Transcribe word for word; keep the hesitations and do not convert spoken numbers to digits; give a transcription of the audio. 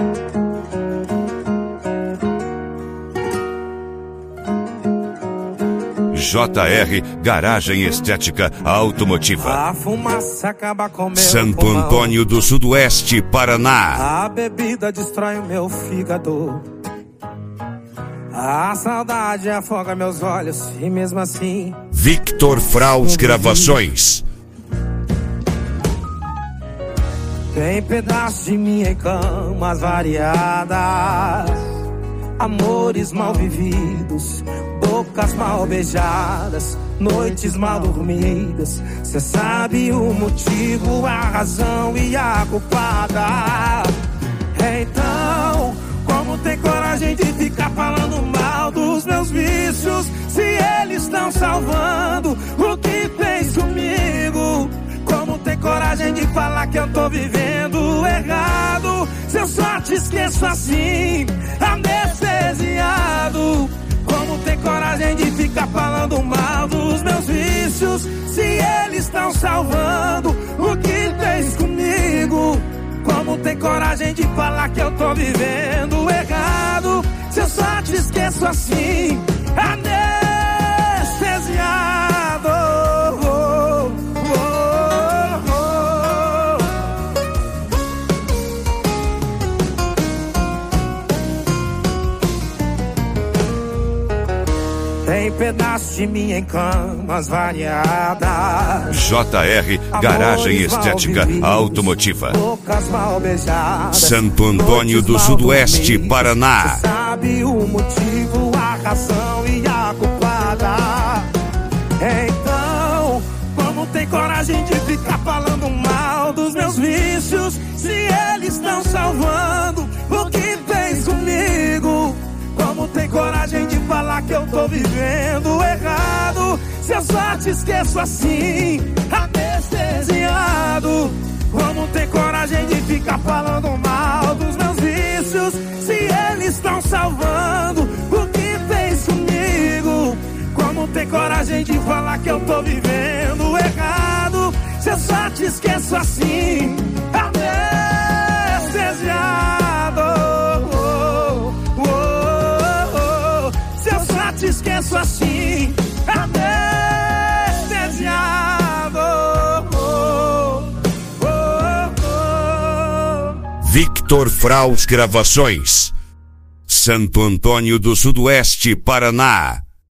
J R Garagem Estética Automotiva. A fumaça acaba com meu Santo pulmão. Antônio do Sudoeste, Paraná. A bebida destrói o meu fígado. A saudade afoga meus olhos e mesmo assim Victor Fraus Gravações. tem pedaços de mim em camas variadas, amores mal vividos, bocas mal beijadas, noites mal dormidas. Cê sabe o motivo, a razão e a culpada. Então, como tem coragem de ficar falando mal dos meus vícios, se eles estão salvando o que fez comigo? Como tem coragem de falar que eu tô vivendo errado, se eu só te esqueço assim, anestesiado? Como tem coragem de ficar falando mal dos meus vícios, se eles estão salvando o que fez comigo? Como tem coragem de falar que eu tô vivendo errado, se eu só te esqueço assim, anestesiado? Tem pedaços de mim em camas variadas. J R Garagem Estética Automotiva. Bocas mal beijadas. Santo Antônio do Sudoeste, Paraná. Cê sabe o motivo, a razão e a culpada. Então, como tem coragem de ficar falando mal dos meus vícios, se eles estão salvando o que fez comigo? Como tem coragem de falar que eu tô vivendo errado, se eu só te esqueço assim, anestesiado? Como tem coragem de ficar falando mal dos meus vícios, se eles estão salvando o que fez comigo? Como tem coragem de falar que eu tô vivendo errado, se eu só te esqueço assim, anestesiado? Te esqueço assim, anestesiado. Oh, oh, oh. Victor Fraus Gravações. Santo Antônio do Sudoeste, Paraná.